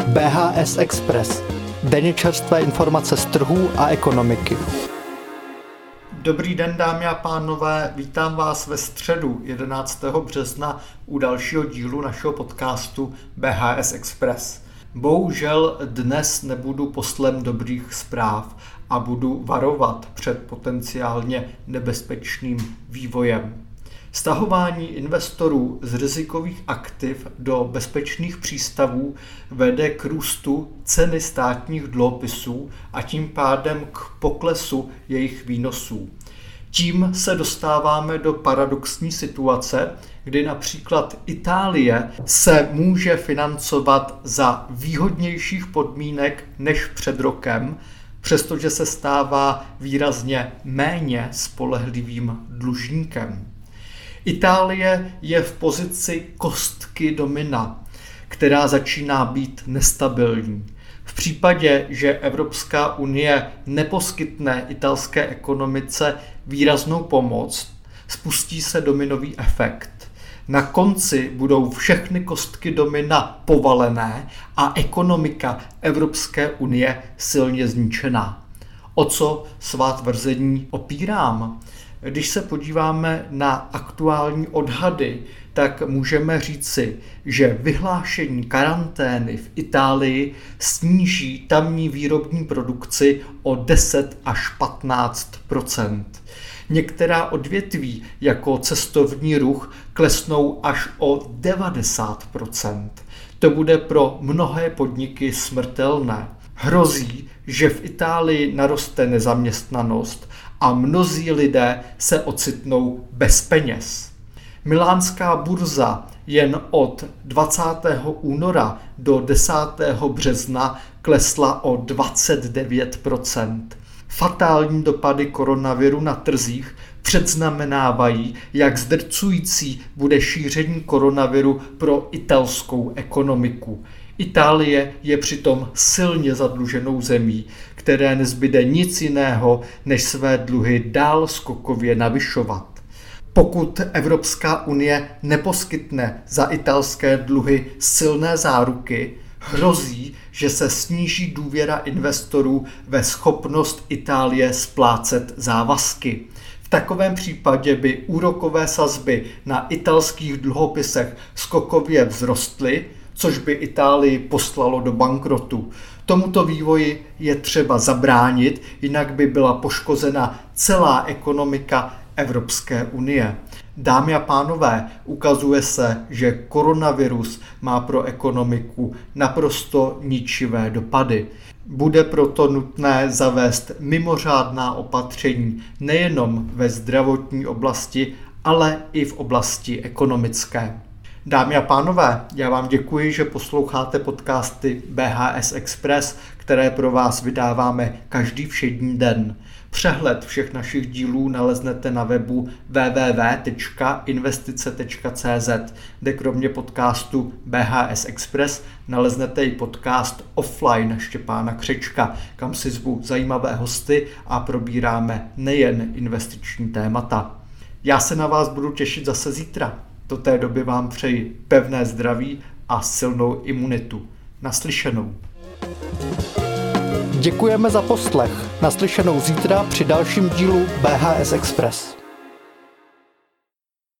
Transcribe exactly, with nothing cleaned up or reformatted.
bé há es Express. Denně čerstvé informace z trhů a ekonomiky. Dobrý den, dámy a pánové, vítám vás ve středu jedenáctého března u dalšího dílu našeho podcastu bé há es Express. Bohužel dnes nebudu poslem dobrých zpráv a budu varovat před potenciálně nebezpečným vývojem. Stahování investorů z rizikových aktiv do bezpečných přístavů vede k růstu ceny státních dluhopisů a tím pádem k poklesu jejich výnosů. Tím se dostáváme do paradoxní situace, kdy například Itálie se může financovat za výhodnějších podmínek než před rokem, přestože se stává výrazně méně spolehlivým dlužníkem. Itálie je v pozici kostky domina, která začíná být nestabilní. V případě, že Evropská unie neposkytne italské ekonomice výraznou pomoc, spustí se dominový efekt. Na konci budou všechny kostky domina povalené a ekonomika Evropské unie silně zničená. O co svá tvrzení opírám? Když se podíváme na aktuální odhady, tak můžeme říci, že vyhlášení karantény v Itálii sníží tamní výrobní produkci o deset až patnáct procent. Některá odvětví, jako cestovní ruch, klesnou až o devadesát procent. To bude pro mnohé podniky smrtelné. Hrozí, že v Itálii naroste nezaměstnanost a mnozí lidé se ocitnou bez peněz. Milánská burza jen od dvacátého února do desátého března klesla o dvacet devět procent. Fatální dopady koronaviru na trzích předznamenávají, jak zdrcující bude šíření koronaviru pro italskou ekonomiku. Itálie je přitom silně zadluženou zemí, které nezbyde nic jiného, než své dluhy dál skokově navyšovat. Pokud Evropská unie neposkytne za italské dluhy silné záruky, hrozí, že se sníží důvěra investorů ve schopnost Itálie splácet závazky. V takovém případě by úrokové sazby na italských dluhopisech skokově vzrostly, což by Itálii poslalo do bankrotu. Tomuto vývoji je třeba zabránit, jinak by byla poškozena celá ekonomika Evropské unie. Dámy a pánové, ukazuje se, že koronavirus má pro ekonomiku naprosto ničivé dopady. Bude proto nutné zavést mimořádná opatření nejenom ve zdravotní oblasti, ale i v oblasti ekonomické. Dámy a pánové, já vám děkuji, že posloucháte podcasty bé há es Express, které pro vás vydáváme každý všední den. Přehled všech našich dílů naleznete na webu w w w tečka investice tečka c z, kde kromě podcastu bé há es Express naleznete i podcast Offline Štěpána Křečka, kam si zvu zajímavé hosty a probíráme nejen investiční témata. Já se na vás budu těšit zase zítra. Do té doby vám přeji pevné zdraví a silnou imunitu. Naslyšenou. Děkujeme za poslech. Naslyšenou zítra při dalším dílu bé há es Express.